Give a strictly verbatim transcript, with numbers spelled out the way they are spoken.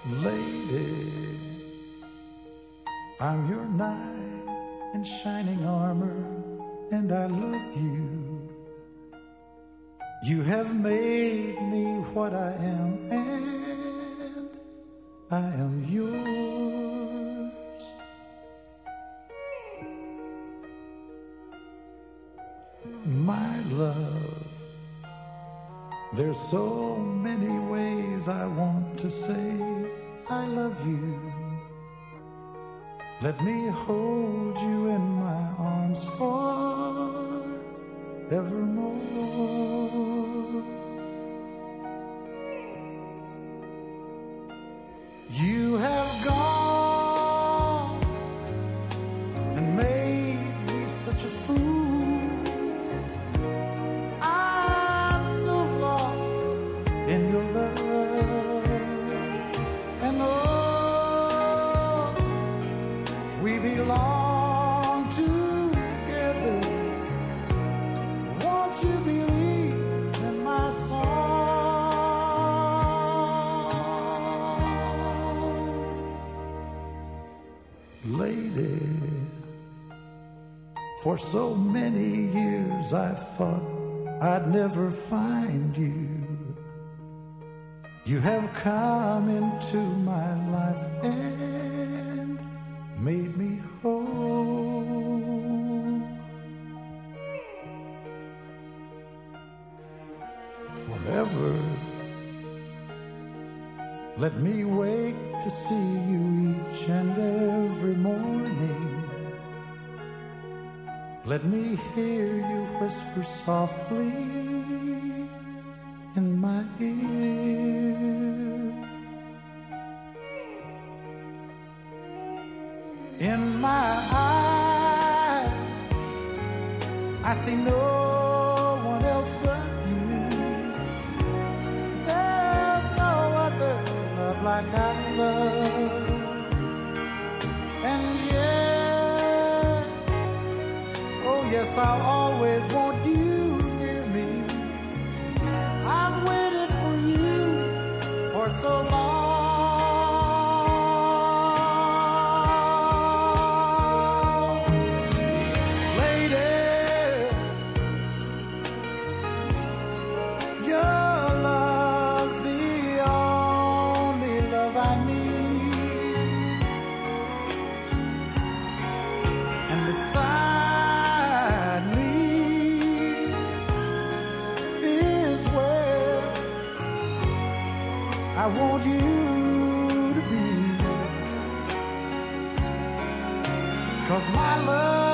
Lady, I'm your knight in shining armor, and I love you. You have made me what I am, and I am yours. My love, there's so many ways I want to say I love you. Let me hold you in my arms forevermore. You have gone and made me such a fool. I'm so lost in your love. And oh, we belong together. Won't you believe in my song? Lady, for so many years I thought I'd never find you. You have come into my life and made me whole. Forever, let me wake to see you each and every morning. Let me hear you whisper softly in my ear. In my eyes, I see no one else but you. There's no other love like I love. And yes, oh yes, I'll always want you near me. I've waited for you for so long. I want you to be, 'cause my love